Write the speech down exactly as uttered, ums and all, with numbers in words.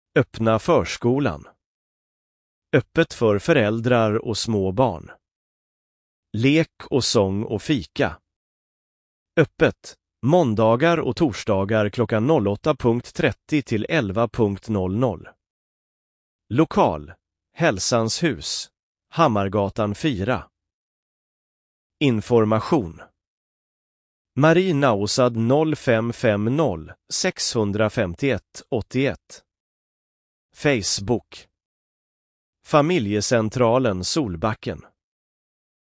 Öppna förskolan. Öppet för föräldrar och små barn. Lek och sång och fika. Öppet måndagar och torsdagar klockan åtta trettio till elva noll noll. Lokal Hälsans hus, Hammargatan fyra. Information Marie Nausad noll fem fem noll sex fem ett åtta ett. Facebook Familjecentralen Solbacken.